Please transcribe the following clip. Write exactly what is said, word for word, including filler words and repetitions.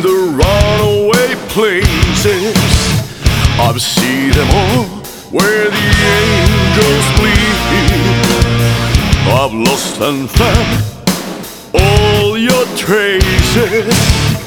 the runaway places. I've seen them all where the angels bleed. I've lost and found all your traces.